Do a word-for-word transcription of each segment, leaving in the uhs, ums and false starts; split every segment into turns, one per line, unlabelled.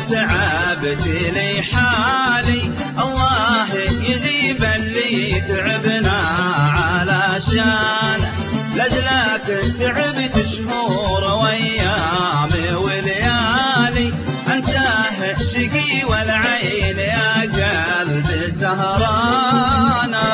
تعبت لي حالي الله يجيب اللي تعبنا علشان لجلك تعبت شهور وايام وليالي انت شقي والعين يا قلب سهرانا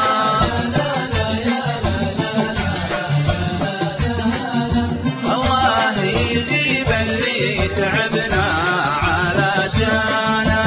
الله يجيب اللي تعبنا علشانه.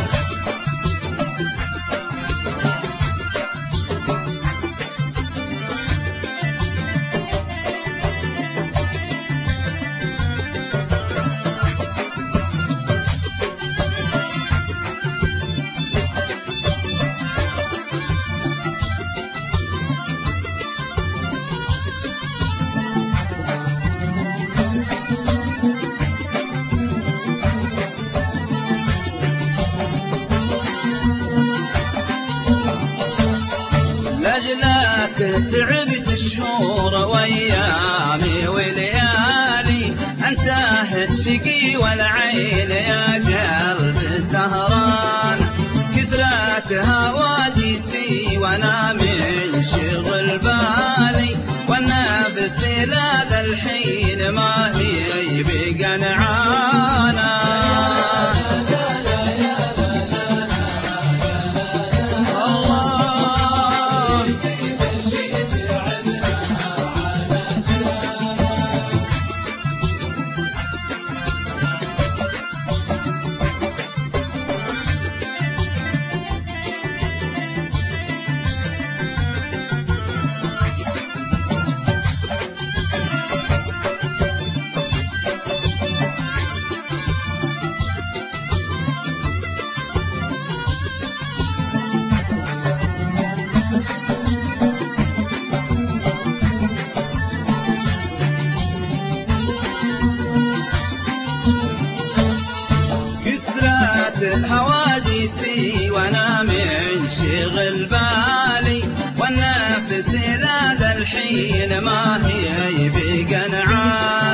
لجلك تعبت شهور وايامي وليالي انت شقي والعين يا قلب سهران كثرة هواجسي وانا من شغل بالي والنفس لذا الحين ما هي بقنعانا هواجسي وانا من شغل بالي والنفس لذا الحين ما هي بقنعان